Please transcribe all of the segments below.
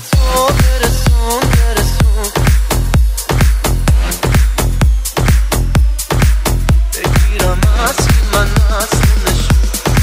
تو برسون برسون، بگیرم از که من اصلشون.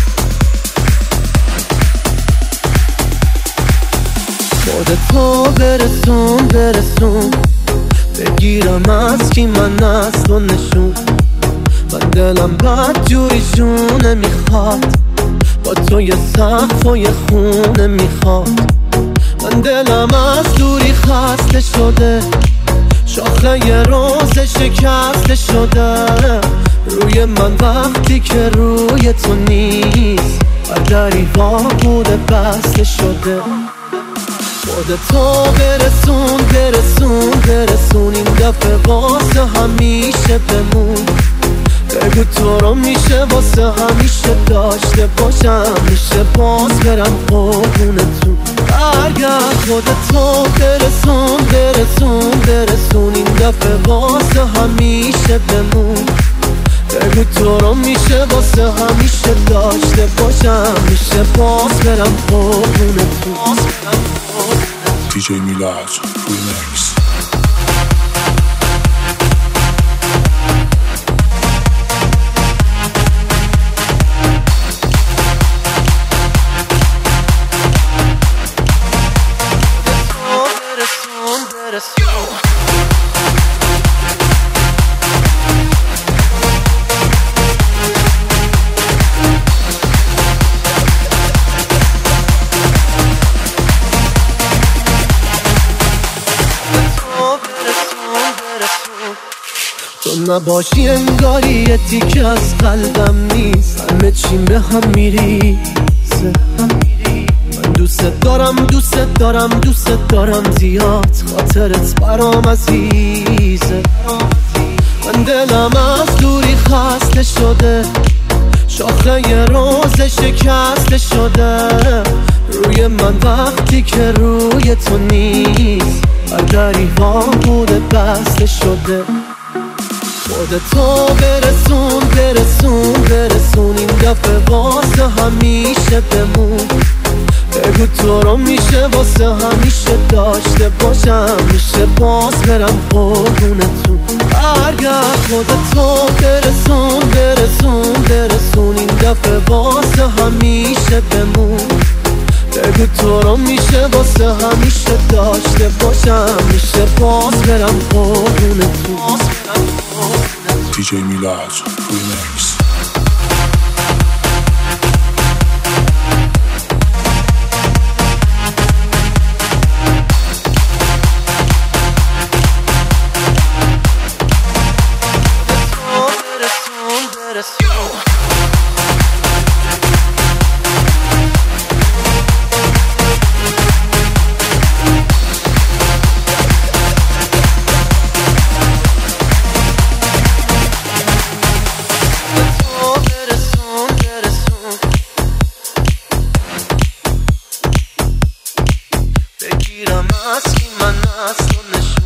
خودتو برسون برسون، بگیرم از کی من اصلا نشون. من دلم بد جوری جونه میخواد، با تو یه سقف و یه خونه میخواد. من دلم از دوری خسته شده، شاخه یه روز شکسته شده. روی من وقتی که روی تو نیست، هر دری وا بوده بسته شده. خودتو برسون برسون برسون، این دفعه واسه همیشه بمون. بگو تو رو میشه واسه همیشه داشته باشم، میشه باز برم قربونتون. برگرد خودتو برسون برسون برسون، این دفعه واسه همیشه بمون. بگو تو رو میشه واسه همیشه داشته باشم، میشه باز برم قربونتون. DJ Milad Remix. تو نباشی انگاری یه تیکه از قلبم نیست، همه چیم به هم میریزه. من دوست دارم دوست دارم دوست دارم زیاد، خاطرت برام عزیزه. من دلم از دوری خسته شده، شاخه یه روز شکسته شده. روی من وقتی که روی تو نیست، هر دری وا بوده بسته شده. خودتو برسون برسون برسون، این دفعه واسه همیشه بمون. بگو تو رو میشه واسه همیشه داشته باشم، میشه باز برم قربونتون. برگرد خودتو برسون برسون برسون، این دفعه واسه همیشه بمون. بگو تو رو میشه واسه همیشه داشته باشم، میشه باز برم قربونتون. DJ Milad Remix. بگیرم از کی من اصلا نشون.